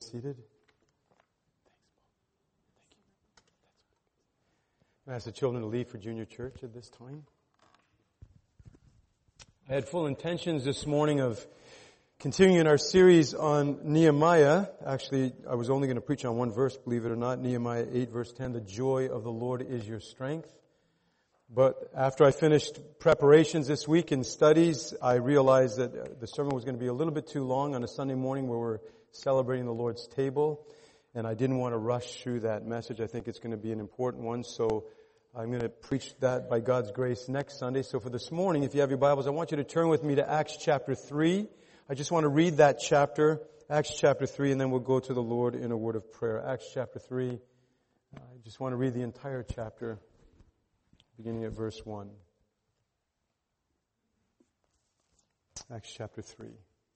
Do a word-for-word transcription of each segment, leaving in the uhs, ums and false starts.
seated. Thank you. I ask the children to leave for junior church at this time. I had full intentions this morning of continuing our series on Nehemiah. Actually, I was only going to preach on one verse, believe it or not, Nehemiah eight verse ten, the joy of the Lord is your strength. But after I finished preparations this week and studies, I realized that the sermon was going to be a little bit too long on a Sunday morning where we're celebrating the Lord's table. And I didn't want to rush through that message. I think it's going to be an important one. So I'm going to preach that by God's grace next Sunday. So for this morning, if you have your Bibles, I want you to turn with me to Acts chapter three. I just want to read that chapter, Acts chapter three, and then we'll go to the Lord in a word of prayer. Acts chapter three. I just want to read the entire chapter, beginning at verse one. Acts chapter three.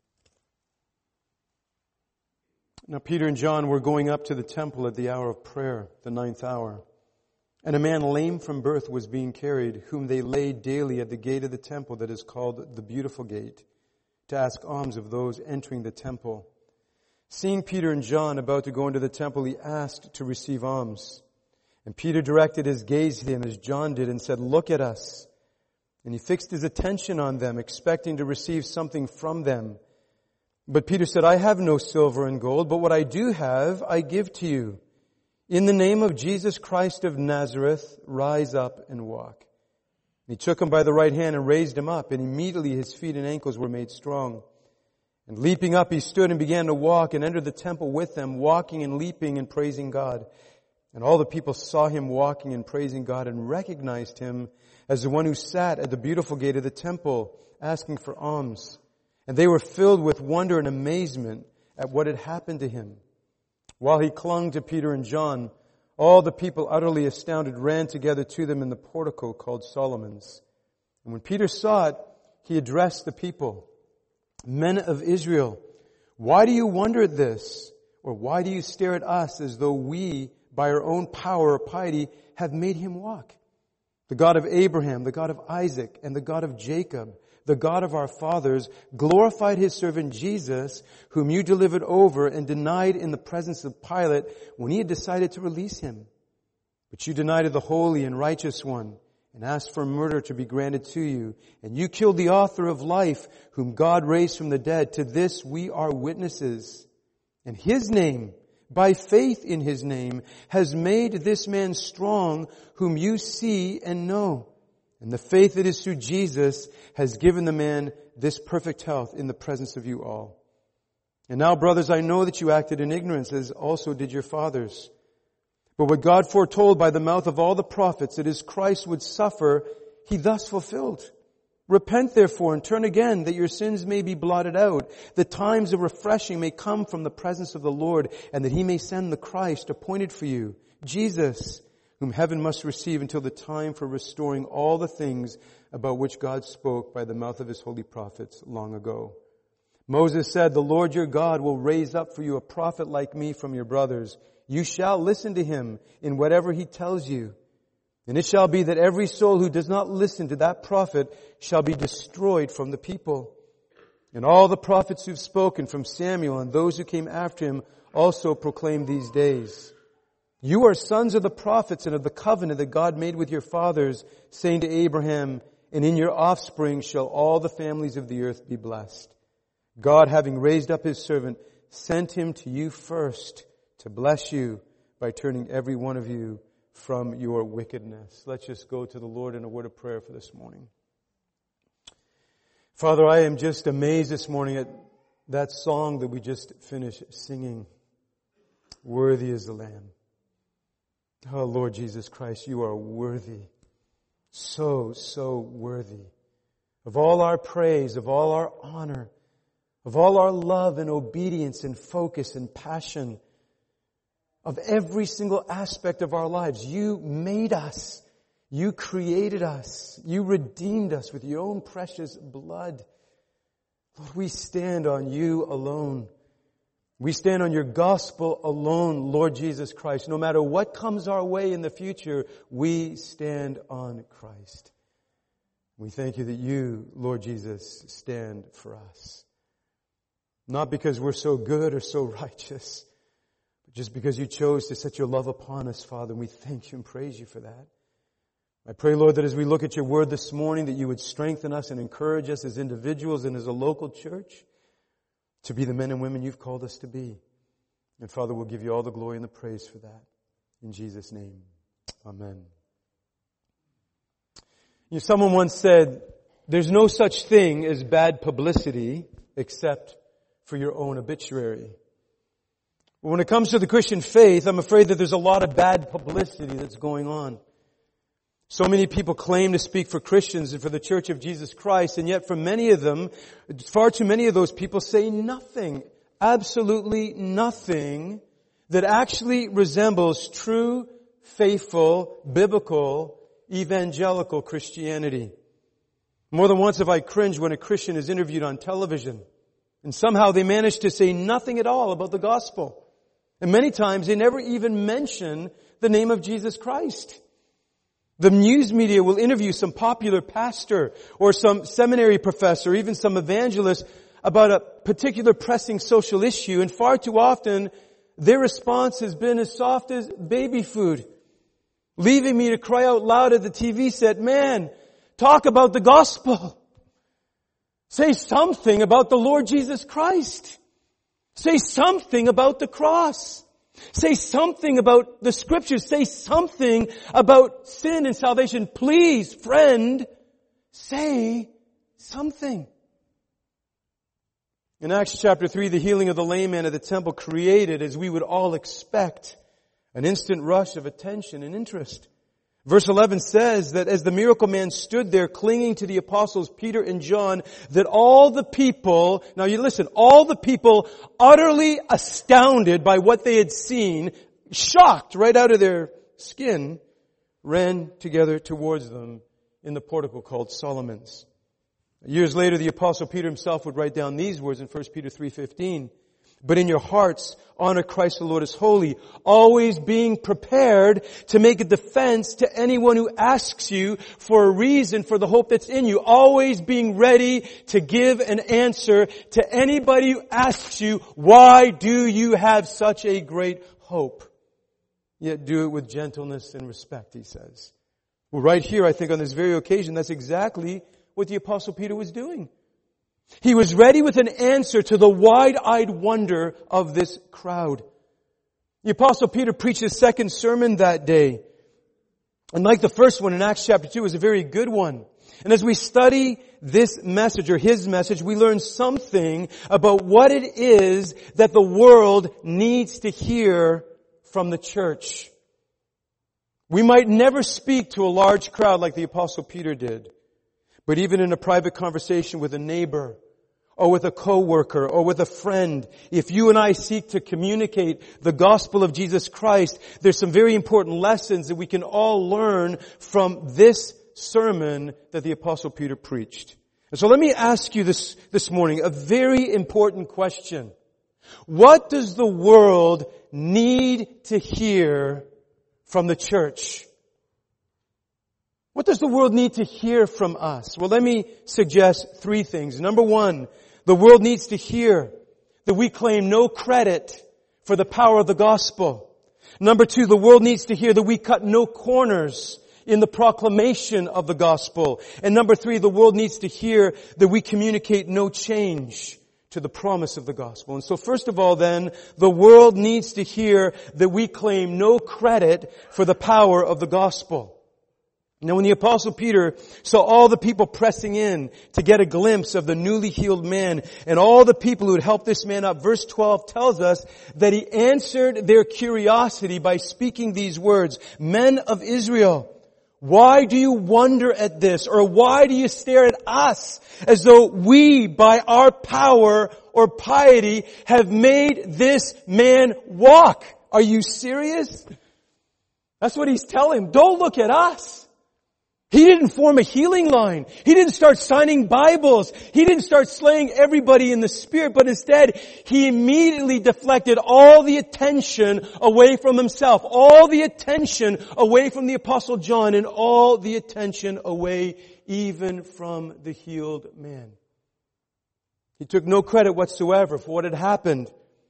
Now Peter and John were going up to the temple at the hour of prayer, the ninth hour. And a man lame from birth was being carried, whom they laid daily at the gate of the temple that is called the Beautiful Gate, to ask alms of those entering the temple. Seeing Peter and John about to go into the temple, he asked to receive alms. And Peter directed his gaze to him as John did and said, "Look at us." And he fixed his attention on them, expecting to receive something from them. But Peter said, "I have no silver and gold, but what I do have, I give to you. In the name of Jesus Christ of Nazareth, rise up and walk." And he took him by the right hand and raised him up, and immediately his feet and ankles were made strong. And leaping up, he stood and began to walk and entered the temple with them, walking and leaping and praising God. And all the people saw him walking and praising God and recognized him as the one who sat at the beautiful gate of the temple, asking for alms. And they were filled with wonder and amazement at what had happened to him. While he clung to Peter and John, all the people, utterly astounded, ran together to them in the portico called Solomon's. And when Peter saw it, he addressed the people. "Men of Israel, why do you wonder at this? Or why do you stare at us as though we, by our own power or piety, have made him walk? The God of Abraham, the God of Isaac, and the God of Jacob, the God of our fathers, glorified his servant Jesus, whom you delivered over and denied in the presence of Pilate when he had decided to release him. But you denied the Holy and Righteous One and asked for murder to be granted to you. And you killed the author of life, whom God raised from the dead. To this we are witnesses. And his name, by faith in his name, has made this man strong, whom you see and know. And the faith that is through Jesus has given the man this perfect health in the presence of you all. And now, brothers, I know that you acted in ignorance, as also did your fathers. But what God foretold by the mouth of all the prophets, that his Christ would suffer, he thus fulfilled. Repent therefore and turn again, that your sins may be blotted out, that times of refreshing may come from the presence of the Lord, and that he may send the Christ appointed for you, Jesus, whom heaven must receive until the time for restoring all the things about which God spoke by the mouth of his holy prophets long ago. Moses said, "The Lord your God will raise up for you a prophet like me from your brothers. You shall listen to him in whatever he tells you. And it shall be that every soul who does not listen to that prophet shall be destroyed from the people." And all the prophets who've spoken from Samuel and those who came after him also proclaim these days. You are sons of the prophets and of the covenant that God made with your fathers, saying to Abraham, "And in your offspring shall all the families of the earth be blessed." God, having raised up his servant, sent him to you first to bless you by turning every one of you from your wickedness. Let's just go to the Lord in a word of prayer for this morning. Father, I am just amazed this morning at that song that we just finished singing. Worthy is the Lamb. Oh, Lord Jesus Christ, you are worthy. So, so worthy of all our praise, of all our honor, of all our love and obedience and focus and passion, of every single aspect of our lives. You made us. You created us. You redeemed us with your own precious blood. Lord, we stand on you alone. We stand on your gospel alone, Lord Jesus Christ. No matter what comes our way in the future, we stand on Christ. We thank you that you, Lord Jesus, stand for us. Not because we're so good or so righteous, just because you chose to set your love upon us, Father, and we thank you and praise you for that. I pray, Lord, that as we look at your word this morning, that you would strengthen us and encourage us as individuals and as a local church to be the men and women you've called us to be. And Father, we'll give you all the glory and the praise for that. In Jesus' name, amen. You know, someone once said, there's no such thing as bad publicity except for your own obituary. When it comes to the Christian faith, I'm afraid that there's a lot of bad publicity that's going on. So many people claim to speak for Christians and for the Church of Jesus Christ, and yet for many of them, far too many of those people say nothing, absolutely nothing that actually resembles true, faithful, biblical, evangelical Christianity. More than once have I cringed when a Christian is interviewed on television, and somehow they manage to say nothing at all about the gospel. And many times they never even mention the name of Jesus Christ. The news media will interview some popular pastor or some seminary professor, or even some evangelist about a particular pressing social issue, and far too often their response has been as soft as baby food, leaving me to cry out loud at the T V set, man, talk about the gospel. Say something about the Lord Jesus Christ. Say something about the cross. Say something about the Scriptures. Say something about sin and salvation. Please, friend, say something. In Acts chapter three, the healing of the lame man at the temple created, as we would all expect, an instant rush of attention and interest. Verse eleven says that as the miracle man stood there clinging to the apostles Peter and John, that all the people, now you listen, all the people utterly astounded by what they had seen, shocked right out of their skin, ran together towards them in the portico called Solomon's. Years later, the apostle Peter himself would write down these words in First Peter three fifteen. But in your hearts, honor Christ the Lord as holy, always being prepared to make a defense to anyone who asks you for a reason for the hope that's in you. Always being ready to give an answer to anybody who asks you, why do you have such a great hope? Yet do it with gentleness and respect, he says. Well, right here, I think on this very occasion, that's exactly what the apostle Peter was doing. He was ready with an answer to the wide-eyed wonder of this crowd. The apostle Peter preached his second sermon that day. And like the first one in Acts chapter two, it was a very good one. And as we study this message or his message, we learn something about what it is that the world needs to hear from the church. We might never speak to a large crowd like the apostle Peter did. But even in a private conversation with a neighbor, or with a coworker, or with a friend, if you and I seek to communicate the gospel of Jesus Christ, there's some very important lessons that we can all learn from this sermon that the apostle Peter preached. And so let me ask you this, this morning, a very important question. What does the world need to hear from the church? What does the world need to hear from us? Well, let me suggest three things. Number one, the world needs to hear that we claim no credit for the power of the gospel. Number two, the world needs to hear that we cut no corners in the proclamation of the gospel. And number three, the world needs to hear that we communicate no change to the promise of the gospel. And so first of all then, the world needs to hear that we claim no credit for the power of the gospel. Now when the apostle Peter saw all the people pressing in to get a glimpse of the newly healed man and all the people who had helped this man up, verse twelve tells us that he answered their curiosity by speaking these words, "Men of Israel, why do you wonder at this? Or why do you stare at us as though we, by our power or piety, have made this man walk?" Are you serious? That's what he's telling him. Don't look at us. He didn't form a healing line. He didn't start signing Bibles. He didn't start slaying everybody in the Spirit, but instead, he immediately deflected all the attention away from himself, all the attention away from the Apostle John, and all the attention away even from the healed man. He took no credit whatsoever for what had happened.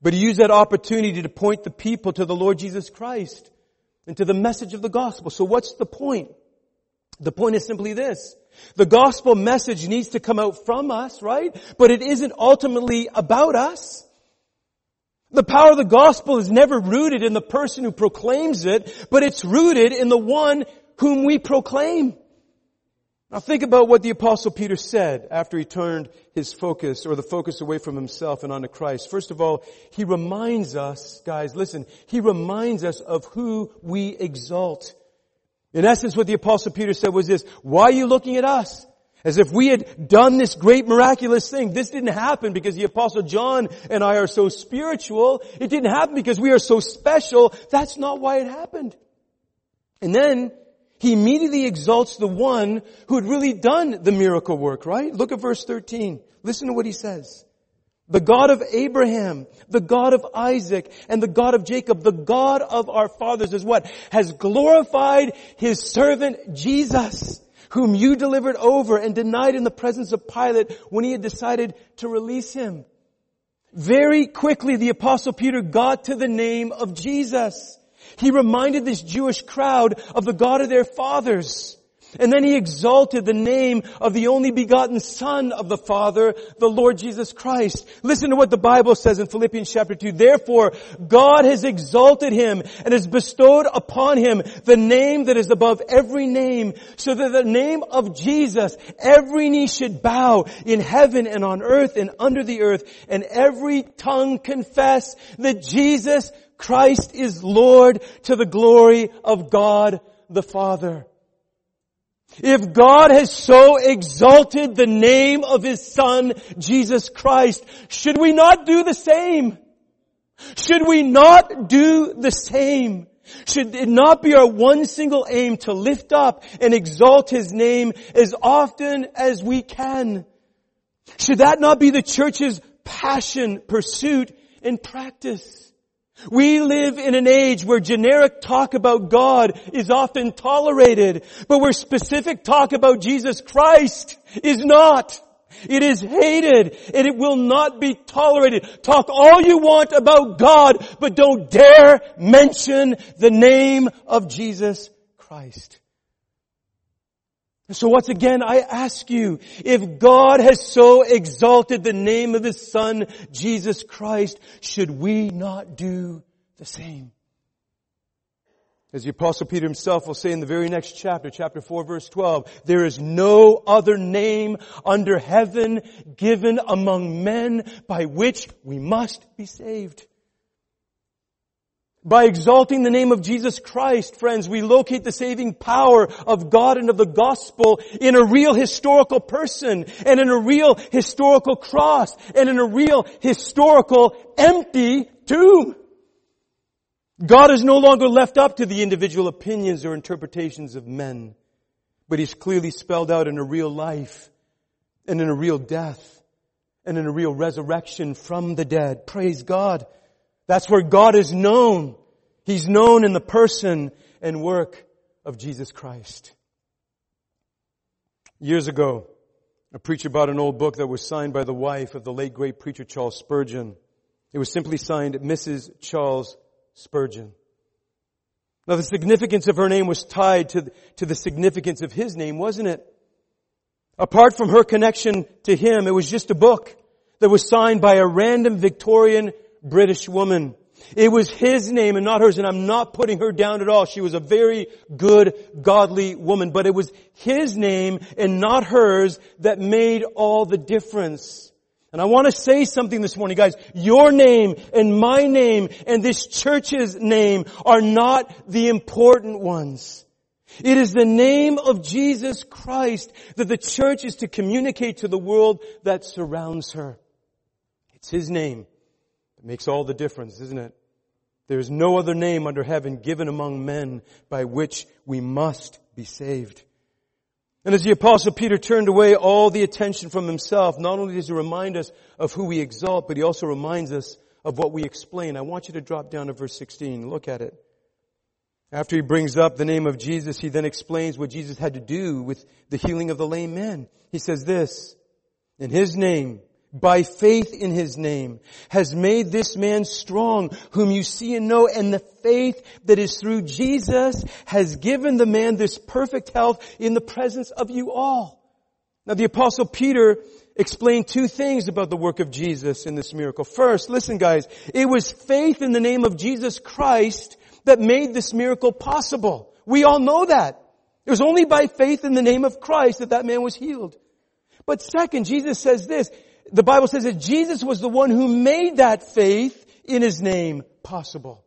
But he used that opportunity to point the people to the Lord Jesus Christ and to the message of the gospel. So what's the point? The point is simply this. The gospel message needs to come out from us, right? But it isn't ultimately about us. The power of the gospel is never rooted in the person who proclaims it, but it's rooted in the one whom we proclaim. Now think about what the Apostle Peter said after he turned his focus, or the focus, away from himself and onto Christ. First of all, he reminds us, guys, listen, he reminds us of who we exalt. In essence, what the Apostle Peter said was this: why are you looking at us? As if we had done this great miraculous thing. This didn't happen because the Apostle John and I are so spiritual. It didn't happen because we are so special. That's not why it happened. And then he immediately exalts the one who had really done the miracle work, right? Look at verse thirteen. Listen to what he says. The God of Abraham, the God of Isaac, and the God of Jacob, the God of our fathers is what? Has glorified His servant Jesus, whom you delivered over and denied in the presence of Pilate when he had decided to release him. Very quickly, the Apostle Peter got to the name of Jesus. He reminded this Jewish crowd of the God of their fathers. And then he exalted the name of the only begotten Son of the Father, the Lord Jesus Christ. Listen to what the Bible says in Philippians chapter two. Therefore, God has exalted Him and has bestowed upon Him the name that is above every name, so that the name of Jesus, every knee should bow in heaven and on earth and under the earth, and every tongue confess that Jesus Christ is Lord, to the glory of God the Father. If God has so exalted the name of His Son, Jesus Christ, should we not do the same? Should we not do the same? Should it not be our one single aim to lift up and exalt His name as often as we can? Should that not be the church's passion, pursuit, and practice? We live in an age where generic talk about God is often tolerated, but where specific talk about Jesus Christ is not. It is hated, and it will not be tolerated. Talk all you want about God, but don't dare mention the name of Jesus Christ. So once again, I ask you, if God has so exalted the name of His Son, Jesus Christ, should we not do the same? As the Apostle Peter himself will say in the very next chapter, chapter four, verse twelve, there is no other name under heaven given among men by which we must be saved. By exalting the name of Jesus Christ, friends, we locate the saving power of God and of the gospel in a real historical person, and in a real historical cross, and in a real historical empty tomb. God is no longer left up to the individual opinions or interpretations of men, but He's clearly spelled out in a real life, and in a real death, and in a real resurrection from the dead. Praise God. That's where God is known. He's known in the person and work of Jesus Christ. Years ago, a preacher bought an old book that was signed by the wife of the late great preacher Charles Spurgeon. It was simply signed Missus Charles Spurgeon. Now the significance of her name was tied to, to the significance of his name, wasn't it? Apart from her connection to him, it was just a book that was signed by a random Victorian British woman. It was his name and not hers, and I'm not putting her down at all. She was a very good, godly woman, but it was his name and not hers that made all the difference. And I want to say something this morning, guys. Your name and my name and this church's name are not the important ones. It is the name of Jesus Christ that the church is to communicate to the world that surrounds her. It's His name. It makes all the difference, isn't it? There is no other name under heaven given among men by which we must be saved. And as the Apostle Peter turned away all the attention from himself, not only does he remind us of who we exalt, but he also reminds us of what we explain. I want you to drop down to verse sixteen. Look at it. After he brings up the name of Jesus, he then explains what Jesus had to do with the healing of the lame man. He says this, in His name, by faith in His name, has made this man strong, whom you see and know, and the faith that is through Jesus has given the man this perfect health in the presence of you all. Now the Apostle Peter explained two things about the work of Jesus in this miracle. First, listen guys, it was faith in the name of Jesus Christ that made this miracle possible. We all know that. It was only by faith in the name of Christ that that man was healed. But second, Jesus says this, the Bible says that Jesus was the one who made that faith in His name possible.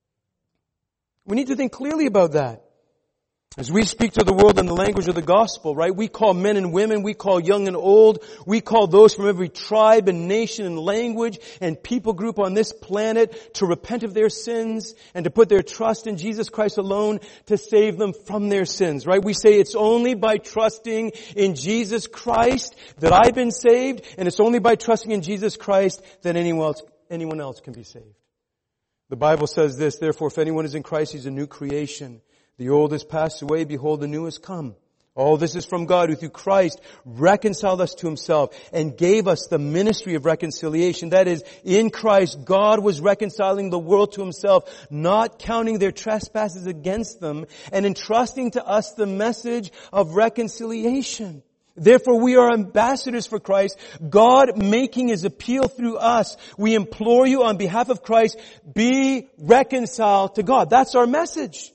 We need to think clearly about that. As we speak to the world in the language of the gospel, right? We call men and women, we call young and old, we call those from every tribe and nation and language and people group on this planet to repent of their sins and to put their trust in Jesus Christ alone to save them from their sins, right? We say it's only by trusting in Jesus Christ that I've been saved, and it's only by trusting in Jesus Christ that anyone else, anyone else can be saved. The Bible says this, therefore if anyone is in Christ, he's a new creation. The old has passed away, behold, the new has come. All this is from God, who through Christ reconciled us to Himself and gave us the ministry of reconciliation. That is, in Christ, God was reconciling the world to Himself, not counting their trespasses against them, and entrusting to us the message of reconciliation. Therefore, we are ambassadors for Christ, God making His appeal through us. We implore you on behalf of Christ, be reconciled to God. That's our message.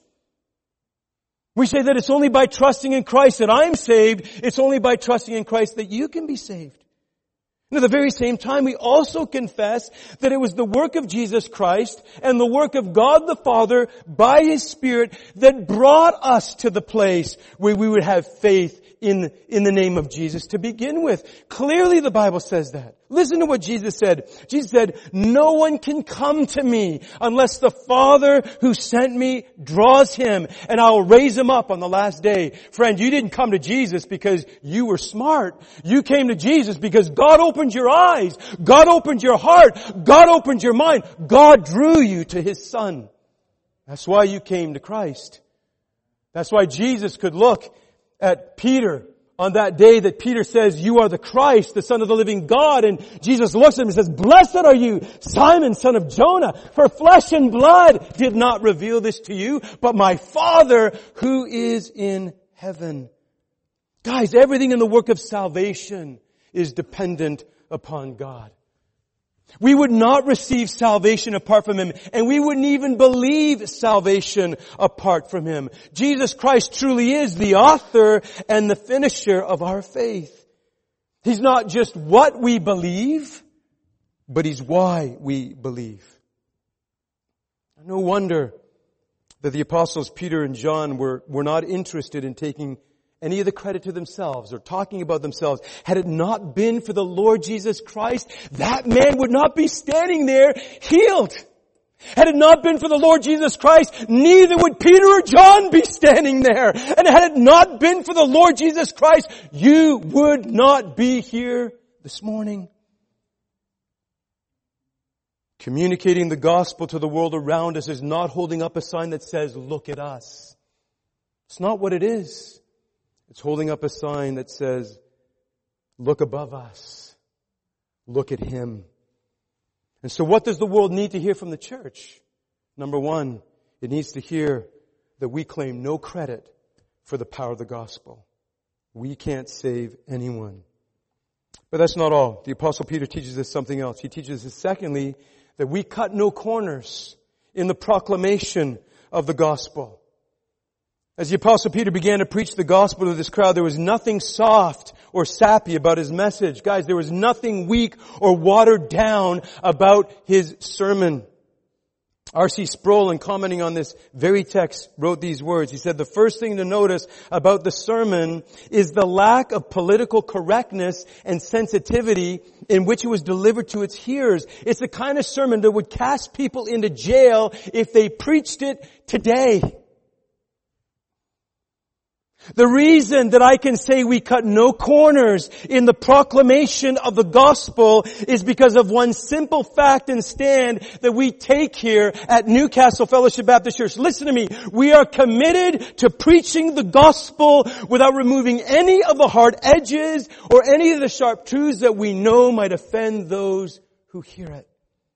We say that it's only by trusting in Christ that I'm saved. It's only by trusting in Christ that you can be saved. And at the very same time, we also confess that it was the work of Jesus Christ and the work of God the Father by His Spirit that brought us to the place where we would have faith in, in the name of Jesus to begin with. Clearly the Bible says that. Listen to what Jesus said. Jesus said, no one can come to me unless the Father who sent me draws him, and I will raise him up on the last day. Friend, you didn't come to Jesus because you were smart. You came to Jesus because God opened your eyes. God opened your heart. God opened your mind. God drew you to His Son. That's why you came to Christ. That's why Jesus could look at Peter on that day that Peter says, you are the Christ, the Son of the living God. And Jesus looks at him and says, blessed are you, Simon, son of Jonah, for flesh and blood did not reveal this to you, but my Father who is in heaven. Guys, everything in the work of salvation is dependent upon God. We would not receive salvation apart from Him, and we wouldn't even believe salvation apart from Him. Jesus Christ truly is the author and the finisher of our faith. He's not just what we believe, but He's why we believe. No wonder that the apostles Peter and John were, were not interested in taking any of the credit to themselves or talking about themselves. Had it not been for the Lord Jesus Christ, that man would not be standing there healed. Had it not been for the Lord Jesus Christ, neither would Peter or John be standing there. And had it not been for the Lord Jesus Christ, you would not be here this morning. Communicating the gospel to the world around us is not holding up a sign that says, look at us. It's not what it is. It's holding up a sign that says, look above us. Look at Him. And so what does the world need to hear from the church? Number one, it needs to hear that we claim no credit for the power of the gospel. We can't save anyone. But that's not all. The Apostle Peter teaches us something else. He teaches us, secondly, that we cut no corners in the proclamation of the gospel. As the Apostle Peter began to preach the gospel to this crowd, there was nothing soft or sappy about his message. Guys, there was nothing weak or watered down about his sermon. R C Sproul, in commenting on this very text, wrote these words. He said, the first thing to notice about the sermon is the lack of political correctness and sensitivity in which it was delivered to its hearers. It's the kind of sermon that would cast people into jail if they preached it today. The reason that I can say we cut no corners in the proclamation of the gospel is because of one simple fact and stand that we take here at Newcastle Fellowship Baptist Church. Listen to me. We are committed to preaching the gospel without removing any of the hard edges or any of the sharp truths that we know might offend those who hear it.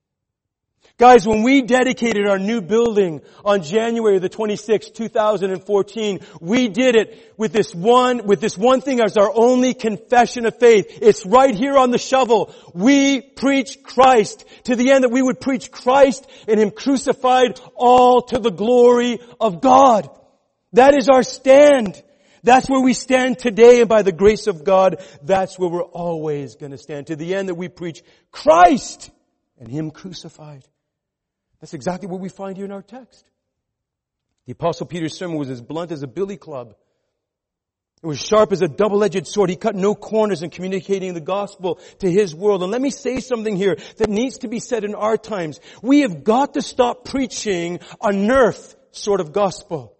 Guys, when we dedicated our new building on January the twenty-sixth, two thousand fourteen, we did it with this one, with this one thing as our only confession of faith. It's right here on the shovel. We preach Christ to the end that we would preach Christ and Him crucified, all to the glory of God. That is our stand. That's where we stand today, and by the grace of God, that's where we're always going to stand. To the end that we preach Christ and Him crucified. That's exactly what we find here in our text. The Apostle Peter's sermon was as blunt as a billy club. It was sharp as a double-edged sword. He cut no corners in communicating the gospel to his world. And let me say something here that needs to be said in our times. We have got to stop preaching a nerf sort of gospel.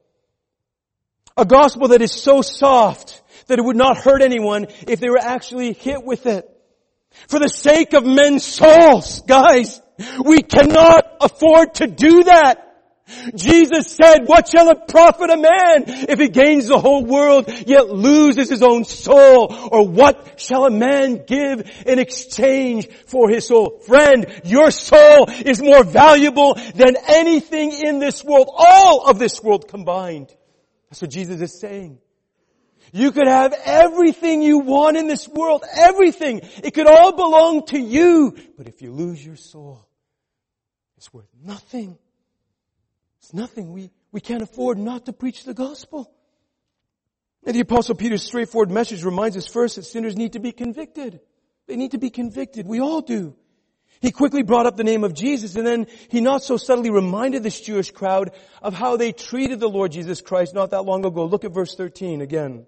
A gospel that is so soft that it would not hurt anyone if they were actually hit with it. For the sake of men's souls, guys, we cannot afford to do that. Jesus said, what shall it profit a man if he gains the whole world yet loses his own soul? Or what shall a man give in exchange for his soul? Friend, your soul is more valuable than anything in this world, all of this world combined. That's what Jesus is saying. You could have everything you want in this world, everything. It could all belong to you. But if you lose your soul, it's worth nothing. It's nothing. We, we can't afford not to preach the gospel. And the Apostle Peter's straightforward message reminds us first that sinners need to be convicted. They need to be convicted. We all do. He quickly brought up the name of Jesus, and then he not so subtly reminded this Jewish crowd of how they treated the Lord Jesus Christ not that long ago. Look at verse thirteen again.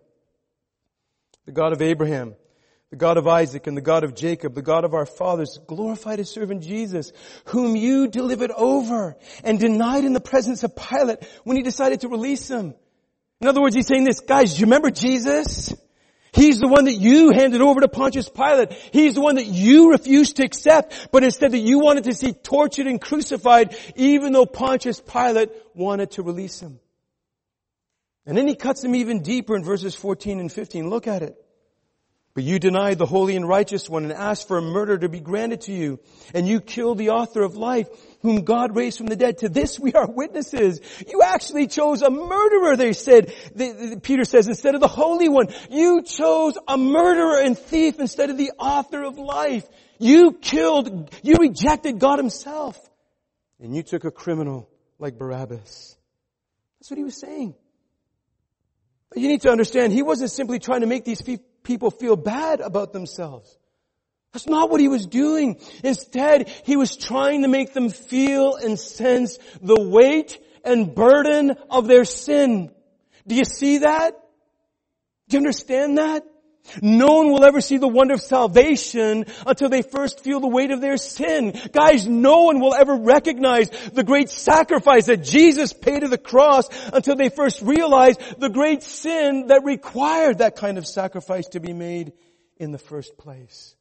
The God of Abraham, the God of Isaac, and the God of Jacob, the God of our fathers, glorified His servant Jesus, whom you delivered over and denied in the presence of Pilate when he decided to release him. In other words, he's saying this, guys, do you remember Jesus? He's the one that you handed over to Pontius Pilate. He's the one that you refused to accept, but instead that you wanted to see tortured and crucified, even though Pontius Pilate wanted to release him. And then he cuts him even deeper in verses fourteen and fifteen. Look at it. But you denied the holy and righteous one and asked for a murder to be granted to you. And you killed the author of life, whom God raised from the dead. To this we are witnesses. You actually chose a murderer, they said. The, the, Peter says, instead of the Holy One. You chose a murderer and thief instead of the author of life. You killed, you rejected God Himself. And you took a criminal like Barabbas. That's what he was saying. You need to understand, he wasn't simply trying to make these people feel bad about themselves. That's not what he was doing. Instead, he was trying to make them feel and sense the weight and burden of their sin. Do you see that? Do you understand that? No one will ever see the wonder of salvation until they first feel the weight of their sin. Guys, no one will ever recognize the great sacrifice that Jesus paid at the cross until they first realize the great sin that required that kind of sacrifice to be made in the first place.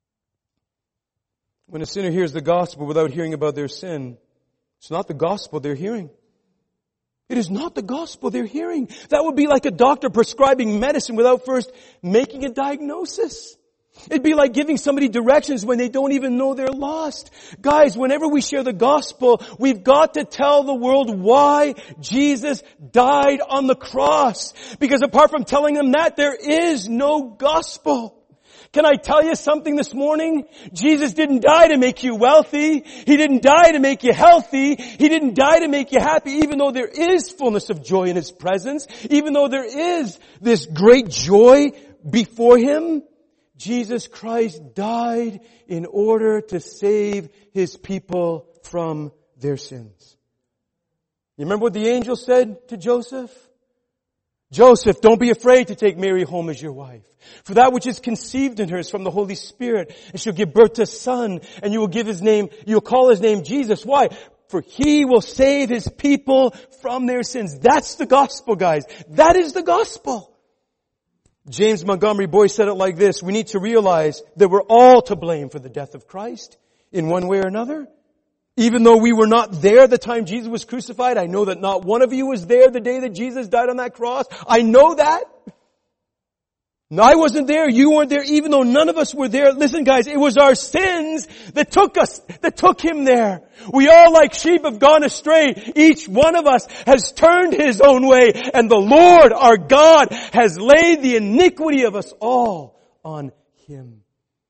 When a sinner hears the gospel without hearing about their sin, it's not the gospel they're hearing. It is not the gospel they're hearing. That would be like a doctor prescribing medicine without first making a diagnosis. It'd be like giving somebody directions when they don't even know they're lost. Guys, whenever we share the gospel, we've got to tell the world why Jesus died on the cross. Because apart from telling them that, there is no gospel. Can I tell you something this morning? Jesus didn't die to make you wealthy. He didn't die to make you healthy. He didn't die to make you happy, even though there is fullness of joy in His presence. Even though there is this great joy before Him. Jesus Christ died in order to save His people from their sins. You remember what the angel said to Joseph? Joseph, don't be afraid to take Mary home as your wife. For that which is conceived in her is from the Holy Spirit. And she'll give birth to a son, and you will give his name, you'll call his name Jesus. Why? for He will save His people from their sins. That's the gospel, guys. That is the gospel. James Montgomery Boyce said it like this: we need to realize that we're all to blame for the death of Christ in one way or another. Even though we were not there the time Jesus was crucified, I know that not one of you was there the day that Jesus died on that cross. I know that. No, I wasn't there. You weren't there. Even though none of us were there. Listen, guys, it was our sins that took us, that took Him there. We all like sheep have gone astray. Each one of us has turned his own way, and the Lord our God has laid the iniquity of us all on Him.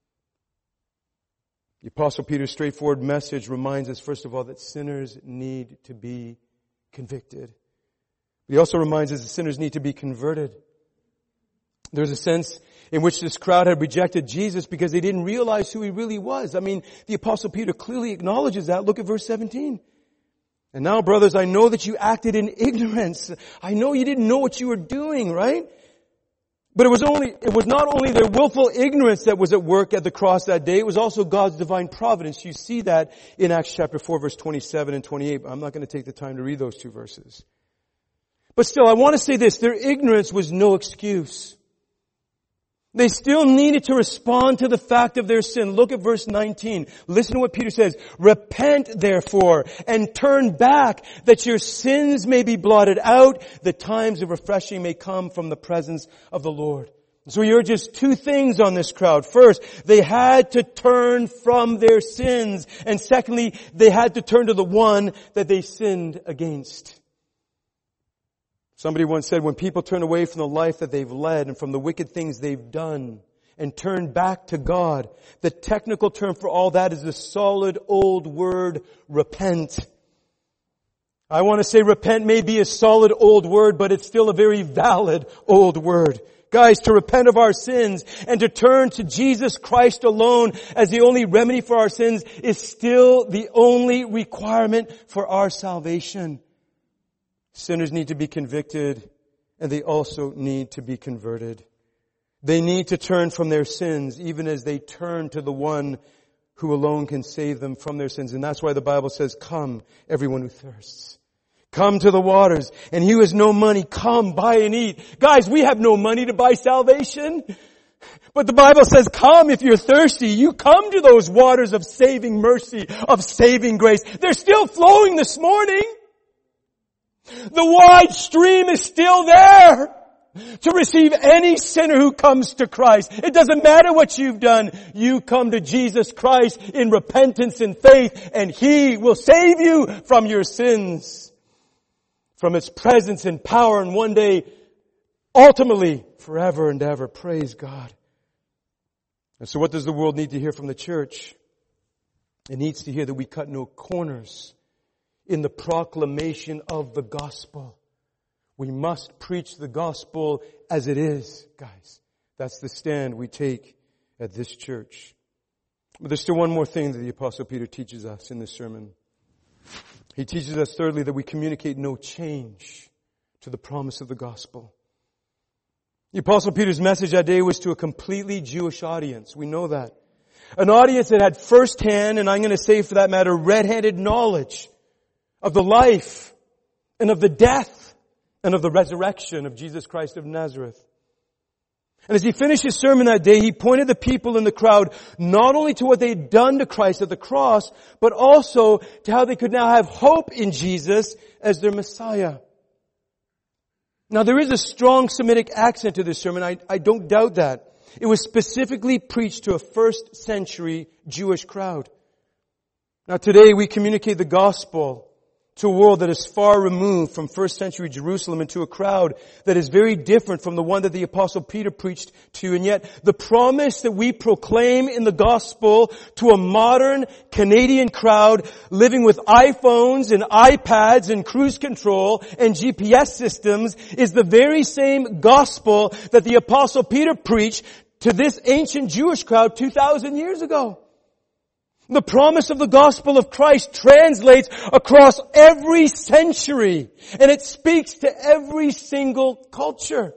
The Apostle Peter's straightforward message reminds us, first of all, that sinners need to be convicted. He also reminds us that sinners need to be converted. There's a sense in which this crowd had rejected Jesus because they didn't realize who He really was. I mean, the Apostle Peter clearly acknowledges that. Look at verse seventeen. And now, brothers, I know that you acted in ignorance. I know you didn't know what you were doing, right? But it was only, it was not only their willful ignorance that was at work at the cross that day, it was also God's divine providence. You see that in Acts chapter four, verse twenty-seven and twenty-eight. I'm not going to take the time to read those two verses. But still, I want to say this: their ignorance was no excuse. They still needed to respond to the fact of their sin. Look at verse nineteen. Listen to what Peter says. Repent, therefore, and turn back, that your sins may be blotted out, that times of refreshing may come from the presence of the Lord. So here are just two things on this crowd. First, they had to turn from their sins. And secondly, they had to turn to the one that they sinned against. Somebody once said, when people turn away from the life that they've led and from the wicked things they've done and turn back to God, the technical term for all that is the solid old word, repent. I want to say repent may be a solid old word, but it's still a very valid old word. Guys, to repent of our sins and to turn to Jesus Christ alone as the only remedy for our sins is still the only requirement for our salvation. Sinners need to be convicted, and they also need to be converted. They need to turn from their sins, even as they turn to the one who alone can save them from their sins. And that's why the Bible says, come, everyone who thirsts. Come to the waters, and he who has no money, come, buy and eat. Guys, we have no money to buy salvation. But the Bible says, come if you're thirsty. You come to those waters of saving mercy, of saving grace. They're still flowing this morning. The wide stream is still there to receive any sinner who comes to Christ. It doesn't matter what you've done. You come to Jesus Christ in repentance and faith, and He will save you from your sins, from His presence and power, and one day, ultimately, forever and ever. Praise God. And so what does the world need to hear from the church? It needs to hear that we cut no corners in the proclamation of the gospel. We must preach the gospel as it is, guys. That's the stand we take at this church. But there's still one more thing that the Apostle Peter teaches us in this sermon. He teaches us, thirdly, that we communicate no change to the promise of the gospel. The Apostle Peter's message that day was to a completely Jewish audience. We know that. An audience that had firsthand, and I'm going to say for that matter, red-handed knowledge of the life and of the death and of the resurrection of Jesus Christ of Nazareth. And as he finished his sermon that day, he pointed the people in the crowd not only to what they had done to Christ at the cross, but also to how they could now have hope in Jesus as their Messiah. Now there is a strong Semitic accent to this sermon. I, I don't doubt that. It was specifically preached to a first century Jewish crowd. Now today we communicate the gospel to a world that is far removed from first century Jerusalem and to a crowd that is very different from the one that the Apostle Peter preached to. And yet the promise that we proclaim in the gospel to a modern Canadian crowd living with iPhones and iPads and cruise control and G P S systems is the very same gospel that the Apostle Peter preached to this ancient Jewish crowd two thousand years ago. The promise of the gospel of Christ translates across every century, and it speaks to every single culture.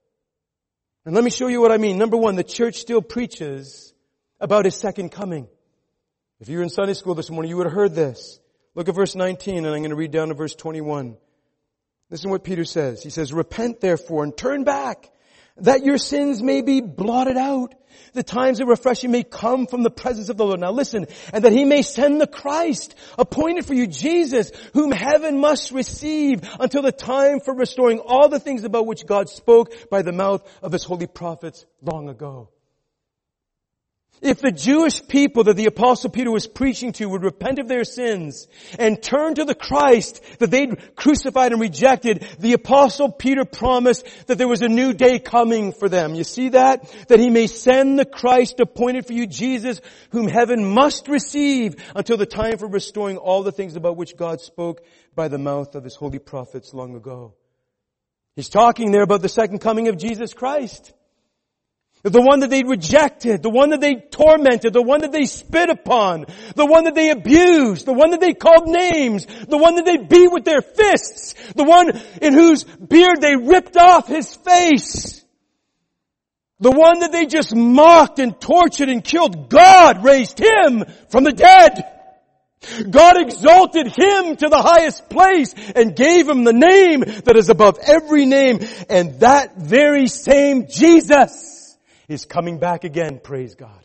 And let me show you what I mean. Number one, the church still preaches about His second coming. If you were in Sunday school this morning, you would have heard this. Look at verse nineteen, and I'm going to read down to verse twenty-one. Listen to what Peter says. He says, repent therefore and turn back, that your sins may be blotted out. The times of refreshing may come from the presence of the Lord. Now listen, and that He may send the Christ, appointed for you, Jesus, whom heaven must receive until the time for restoring all the things about which God spoke by the mouth of His holy prophets long ago. If the Jewish people that the Apostle Peter was preaching to would repent of their sins and turn to the Christ that they'd crucified and rejected, the Apostle Peter promised that there was a new day coming for them. You see that? That He may send the Christ appointed for you, Jesus, whom heaven must receive until the time for restoring all the things about which God spoke by the mouth of His holy prophets long ago. He's talking there about the second coming of Jesus Christ. The one that they rejected, the one that they tormented, the one that they spit upon, the one that they abused, the one that they called names, the one that they beat with their fists, the one in whose beard they ripped off His face, the one that they just mocked and tortured and killed. God raised Him from the dead. God exalted Him to the highest place and gave Him the name that is above every name. And that very same Jesus is coming back again, praise God.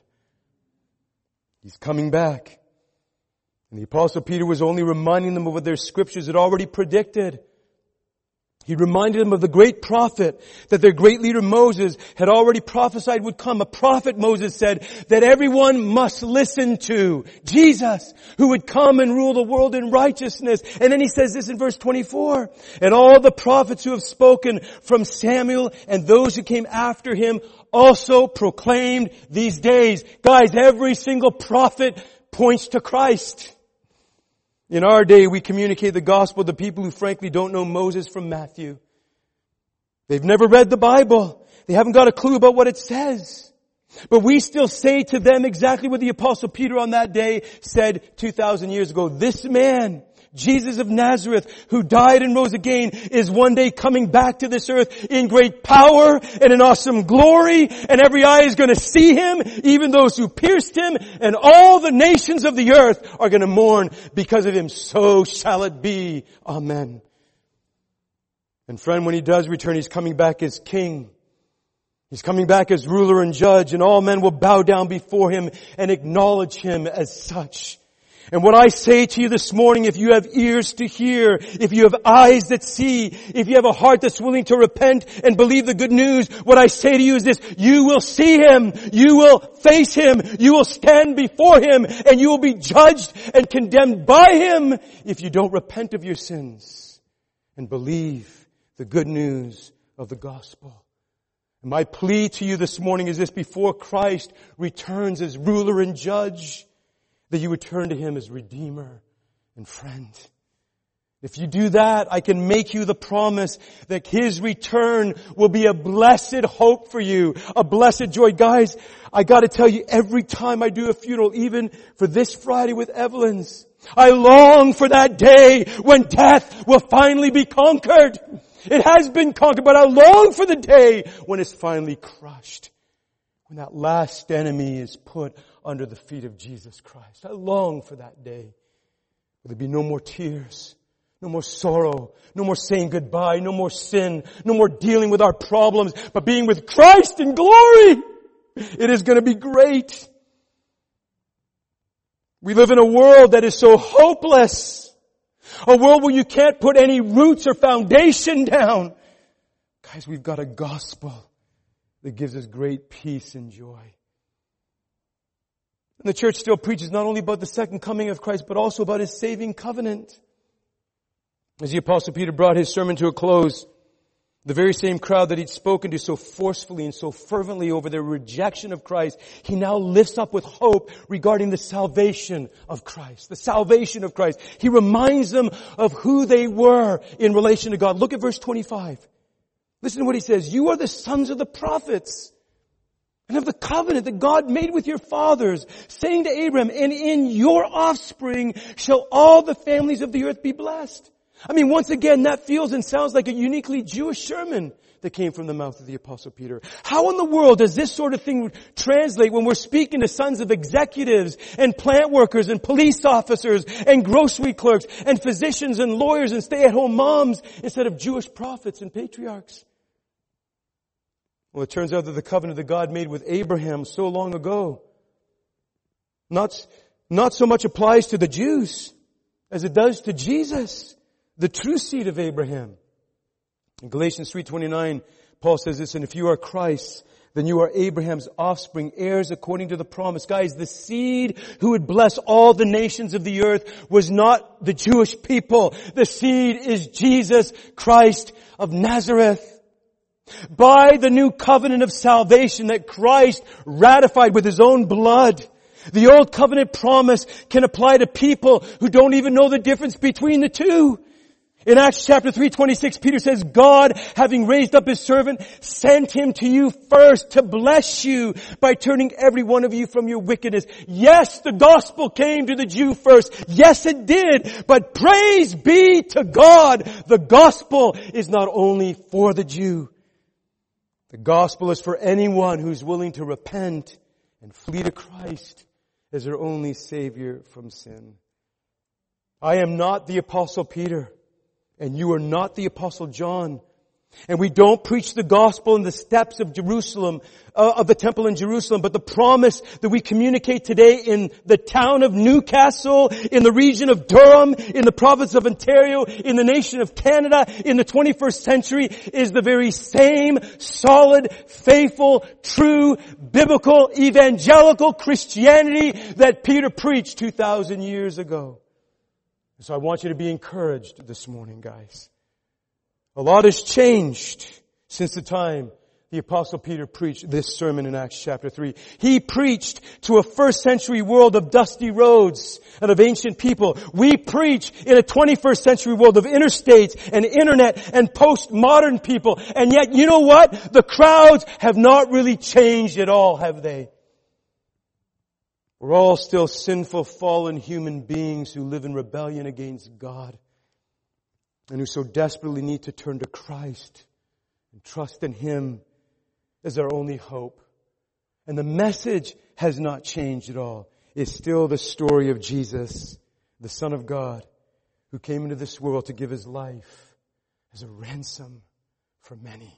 He's coming back. And the Apostle Peter was only reminding them of what their scriptures had already predicted. He reminded them of the great prophet that their great leader Moses had already prophesied would come. A prophet, Moses said, that everyone must listen to. Jesus, who would come and rule the world in righteousness. And then he says this in verse twenty-four. And all the prophets who have spoken from Samuel and those who came after him also proclaimed these days. Guys, every single prophet points to Christ. In our day, we communicate the gospel to people who frankly don't know Moses from Matthew. They've never read the Bible. They haven't got a clue about what it says. But we still say to them exactly what the Apostle Peter on that day said two thousand years ago. This man, Jesus of Nazareth, who died and rose again, is one day coming back to this earth in great power and in awesome glory, and every eye is going to see Him, even those who pierced Him, and all the nations of the earth are going to mourn because of Him. So shall it be. Amen. And friend, when He does return, He's coming back as King. He's coming back as ruler and judge, and all men will bow down before Him and acknowledge Him as such. And what I say to you this morning, if you have ears to hear, if you have eyes that see, if you have a heart that's willing to repent and believe the good news, what I say to you is this: you will see Him, you will face Him, you will stand before Him, and you will be judged and condemned by Him if you don't repent of your sins and believe the good news of the gospel. And my plea to you this morning is this: before Christ returns as ruler and judge, that you would turn to Him as Redeemer and friend. If you do that, I can make you the promise that His return will be a blessed hope for you, a blessed joy. Guys, I gotta tell you, every time I do a funeral, even for this Friday with Evelyn's, I long for that day when death will finally be conquered. It has been conquered, but I long for the day when it's finally crushed. When that last enemy is put under the feet of Jesus Christ. I long for that day. There'll be no more tears, no more sorrow, no more saying goodbye, no more sin, no more dealing with our problems, but being with Christ in glory. It is going to be great. We live in a world that is so hopeless. A world where you can't put any roots or foundation down. Guys, we've got a gospel that gives us great peace and joy. And the church still preaches not only about the second coming of Christ, but also about His saving covenant. As the Apostle Peter brought his sermon to a close, the very same crowd that he'd spoken to so forcefully and so fervently over their rejection of Christ, he now lifts up with hope regarding the salvation of Christ. The salvation of Christ. He reminds them of who they were in relation to God. Look at verse twenty-five. Listen to what he says. You are the sons of the prophets and of the covenant that God made with your fathers, saying to Abraham, and in your offspring shall all the families of the earth be blessed. I mean, once again, that feels and sounds like a uniquely Jewish sermon that came from the mouth of the Apostle Peter. How in the world does this sort of thing translate when we're speaking to sons of executives and plant workers and police officers and grocery clerks and physicians and lawyers and stay-at-home moms instead of Jewish prophets and patriarchs? Well, it turns out that the covenant that God made with Abraham so long ago not, not so much applies to the Jews as it does to Jesus, the true seed of Abraham. In Galatians three twenty-nine, Paul says this, and if you are Christ, then you are Abraham's offspring, heirs according to the promise. Guys, the seed who would bless all the nations of the earth was not the Jewish people. The seed is Jesus Christ of Nazareth. By the new covenant of salvation that Christ ratified with His own blood, the old covenant promise can apply to people who don't even know the difference between the two. In Acts chapter three twenty-six, Peter says, God, having raised up His servant, sent Him to you first to bless you by turning every one of you from your wickedness. Yes, the gospel came to the Jew first. Yes, it did. But praise be to God, the gospel is not only for the Jew. The gospel is for anyone who's willing to repent and flee to Christ as their only Savior from sin. I am not the Apostle Peter. And you are not the Apostle John. And we don't preach the gospel in the steps of Jerusalem, uh, of the temple in Jerusalem, but the promise that we communicate today in the town of Newcastle, in the region of Durham, in the province of Ontario, in the nation of Canada, in the twenty-first century is the very same solid, faithful, true, biblical, evangelical Christianity that Peter preached two thousand years ago. So I want you to be encouraged this morning, guys. A lot has changed since the time the Apostle Peter preached this sermon in Acts chapter three. He preached to a first century world of dusty roads and of ancient people. We preach in a twenty-first century world of interstates and internet and postmodern people. And yet, you know what? The crowds have not really changed at all, have they? We're all still sinful, fallen human beings who live in rebellion against God and who so desperately need to turn to Christ and trust in Him as our only hope. And the message has not changed at all. It's still the story of Jesus, the Son of God, who came into this world to give His life as a ransom for many.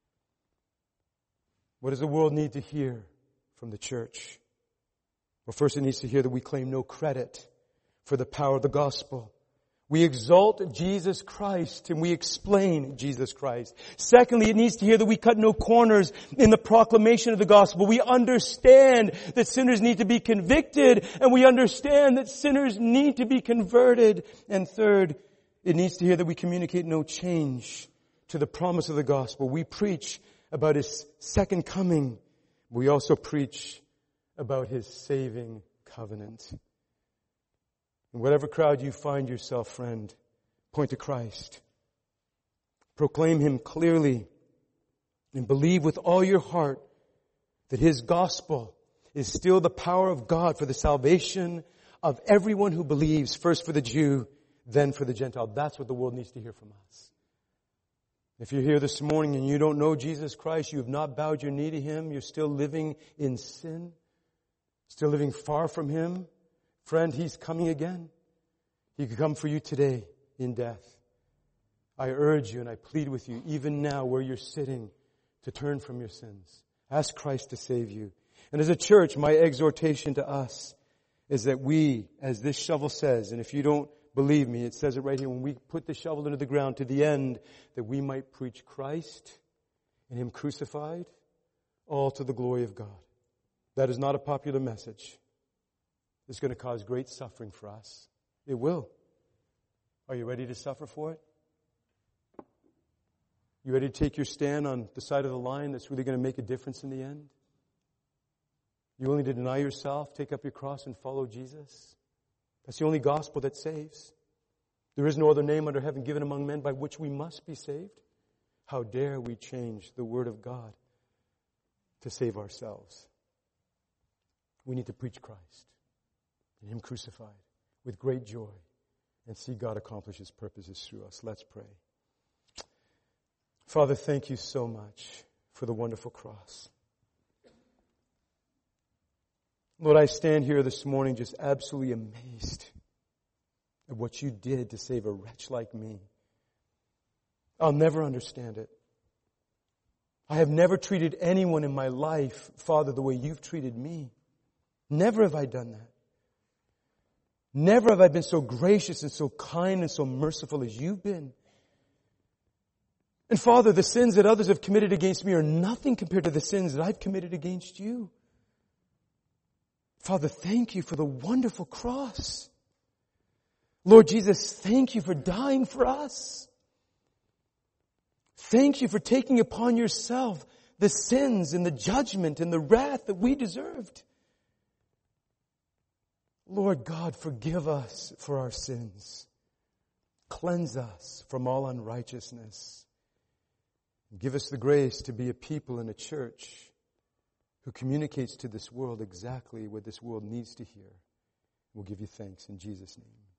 What does the world need to hear from the church? Well, first it needs to hear that we claim no credit for the power of the gospel. We exalt Jesus Christ and we explain Jesus Christ. Secondly, it needs to hear that we cut no corners in the proclamation of the gospel. We understand that sinners need to be convicted and we understand that sinners need to be converted. And third, it needs to hear that we communicate no change to the promise of the gospel. We preach about His second coming. We also preach about His saving covenant. In whatever crowd you find yourself, friend, point to Christ. Proclaim Him clearly and believe with all your heart that His gospel is still the power of God for the salvation of everyone who believes, first for the Jew, then for the Gentile. That's what the world needs to hear from us. If you're here this morning and you don't know Jesus Christ, you have not bowed your knee to Him, you're still living in sin, still living far from Him, friend, He's coming again. He could come for you today in death. I urge you and I plead with you, even now where you're sitting, to turn from your sins. Ask Christ to save you. And as a church, my exhortation to us is that we, as this shovel says, and if you don't believe me, it says it right here, when we put the shovel into the ground to the end, that we might preach Christ and Him crucified, all to the glory of God. That is not a popular message. It's going to cause great suffering for us. It will. Are you ready to suffer for it? You ready to take your stand on the side of the line that's really going to make a difference in the end? You willing to deny yourself, take up your cross, and follow Jesus? That's the only gospel that saves. There is no other name under heaven given among men by which we must be saved. How dare we change the Word of God to save ourselves? We need to preach Christ and Him crucified with great joy and see God accomplish His purposes through us. Let's pray. Father, thank you so much for the wonderful cross. Lord, I stand here this morning just absolutely amazed at what you did to save a wretch like me. I'll never understand it. I have never treated anyone in my life, Father, the way you've treated me. Never have I done that. Never have I been so gracious and so kind and so merciful as you've been. And Father, the sins that others have committed against me are nothing compared to the sins that I've committed against you. Father, thank you for the wonderful cross. Lord Jesus, thank you for dying for us. Thank you for taking upon yourself the sins and the judgment and the wrath that we deserved. Lord God, forgive us for our sins. Cleanse us from all unrighteousness. Give us the grace to be a people in a church who communicates to this world exactly what this world needs to hear. We'll give you thanks in Jesus' name.